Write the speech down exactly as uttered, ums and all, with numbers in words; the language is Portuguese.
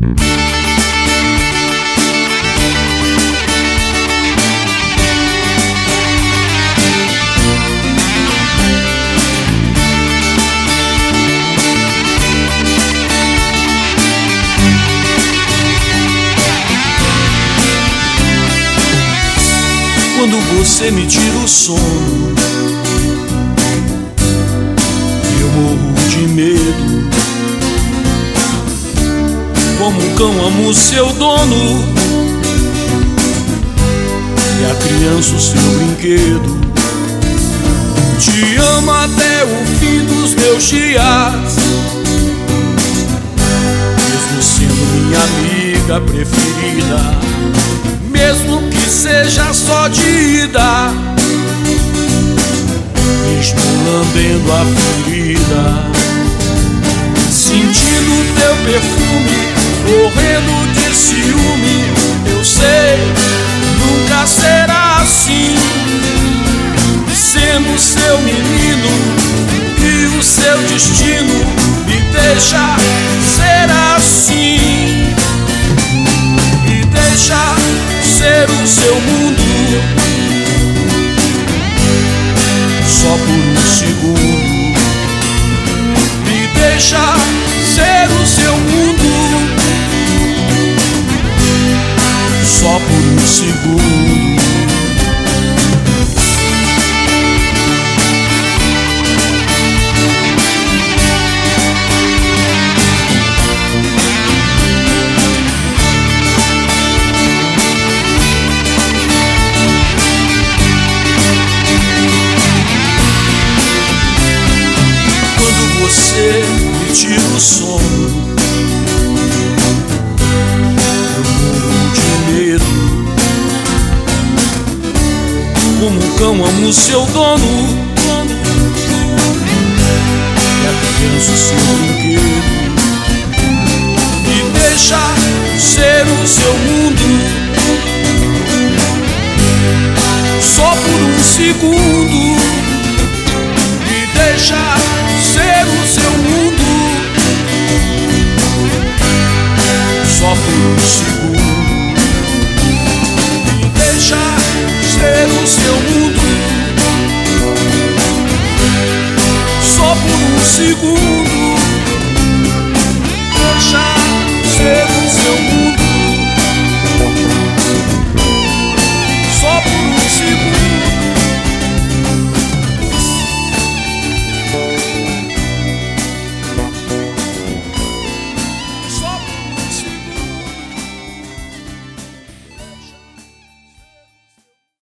Quando você me tira o sono, eu morro de medo. Como um cão amo o seu dono e a criança o seu brinquedo. Te amo até o fim dos meus dias, mesmo sendo minha amiga preferida, mesmo que seja só de ida, mesmo lambendo a ferida, sentindo teu perfume, morrendo de ciúme. Eu sei, nunca será assim, sendo seu menino, e o seu destino me deixa ser assim, me deixa ser o seu mundo, só por um segundo. Me deixa ser o seu mundo, só por um segundo. Você me tira o sono, eu morro de medo. Como um cão amo o seu dono e a criança o seu brinquedo. Me deixa ser o seu mundo, só por um segundo. Me deixa ser o seu mundo, só por um segundo. Me deixa ser o seu mundo, só por um segundo.